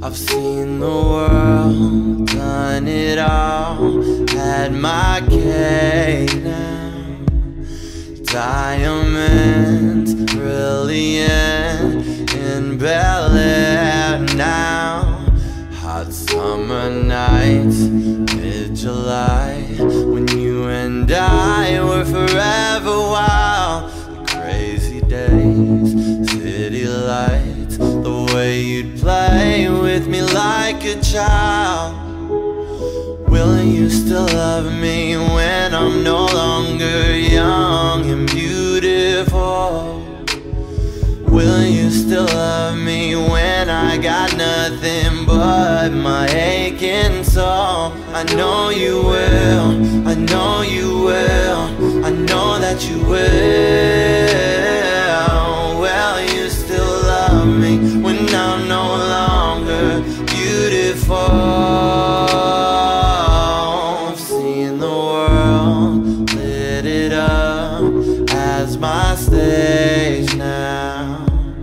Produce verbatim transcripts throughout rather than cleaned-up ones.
I've seen the world, done it all, had my cake now. Diamonds brilliant in Bel Air now. Hot summer nights, mid-July, when you and I were forever wild. The crazy days, city lights, the way you'd play with me like a child. Will you still love me when I'm no longer young and beautiful? Will you still love me when I got nothing but my aching soul? I know you will, I know you will, I know that you will. Will you still love me when I'm no longer beautiful? I've seen the world, lit it up as my stage now.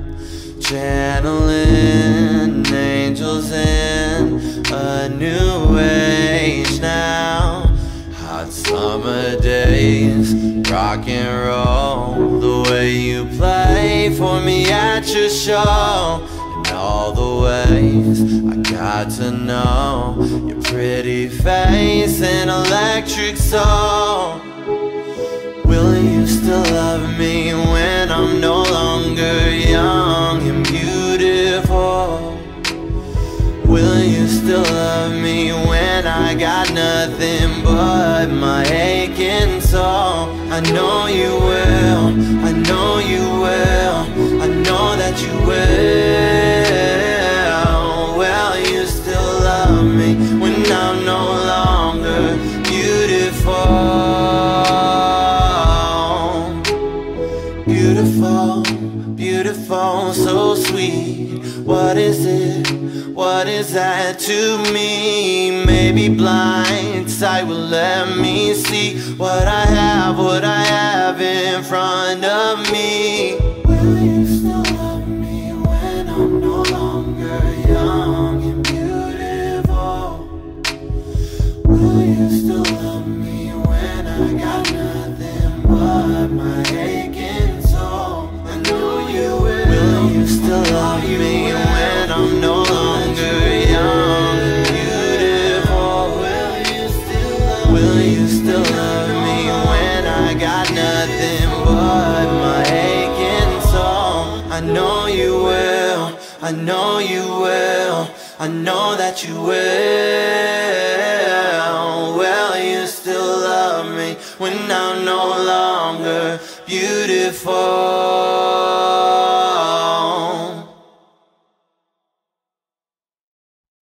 Channeling angels in a new age now. Hot summer days, rock and roll, the way you play for me at your show. And all the ways I got to know your pretty face and electric soul. Will you still love me when I'm no longer young and beautiful? Will you still love me when I got nothing but my aching soul? I know you will, I know you will, I know that you will. Will you still love me when I'm no longer beautiful? Beautiful, beautiful, so sweet. What is it? What is that to me? Maybe blind sight will let me see what I have, what I have in front of me. Will you still love me when I'm no longer young and beautiful? Will you still love me when I got nothing but my aching soul? I know you will. Will you still love me when I'm no longer young and beautiful? Will you still love me? Will you still love me when I got nothing but my aching soul? I know you will, I know you will, I know that you will. Will you still love me when I'm no longer beautiful?